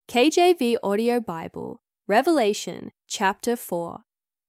KJV Audio Bible, Revelation chapter 4.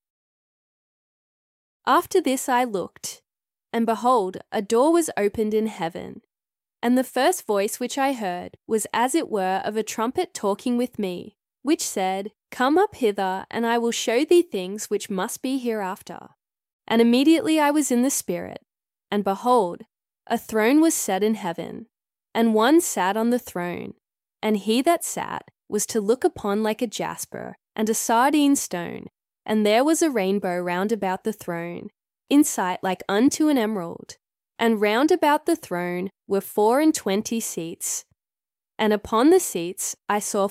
After this I looked, and behold, a door was opened in heaven. And the first voice which I heard was as it were of a trumpet talking with me, which said, Come up hither, and I will show thee things which must be hereafter. And immediately I was in the Spirit, and behold, a throne was set in heaven, and one sat on the throne, and he that sat was to look upon like a jasper and a sardine stone, and there was a rainbow round about the throne, in sight like unto an emerald. And round about the throne were 24 seats. And upon the seats I saw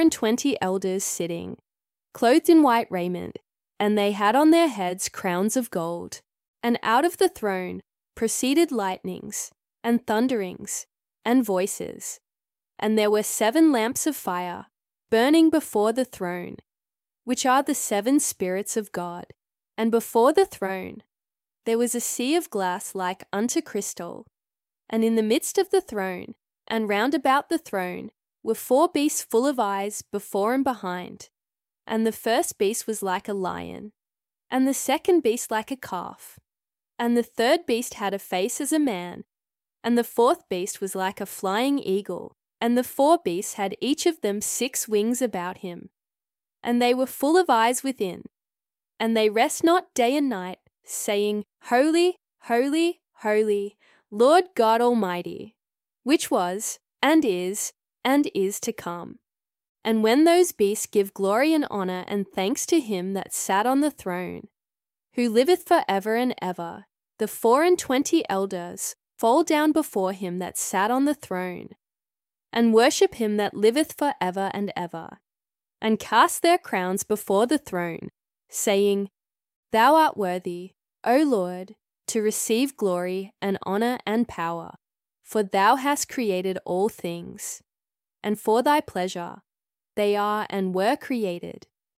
24 elders sitting, clothed in white raiment, and they had on their heads crowns of gold. And out of the throne proceeded lightnings, and thunderings, and voices. And there were 7 lamps of fire, burning before the throne, which are the 7 spirits of God. And before the throne there was a sea of glass like unto crystal. And in the midst of the throne, and round about the throne, were 4 beasts full of eyes before and behind. And the first beast was like a lion, and the second beast like a calf. And the third beast had a face as a man, and the fourth beast was like a flying eagle. And the 4 beasts had each of them 6 wings about him. And they were full of eyes within. And they rest not day and night, saying, Holy, holy, holy, Lord God Almighty, which was, and is to come. And when those beasts give glory and honour and thanks to him that sat on the throne, who liveth for ever and ever, the 24 elders fall down before him that sat on the throne, and worship him that liveth for ever and ever, and cast their crowns before the throne, saying, Thou art worthy, O Lord, to receive glory and honour and power, for thou hast created all things, and for thy pleasure they are and were created.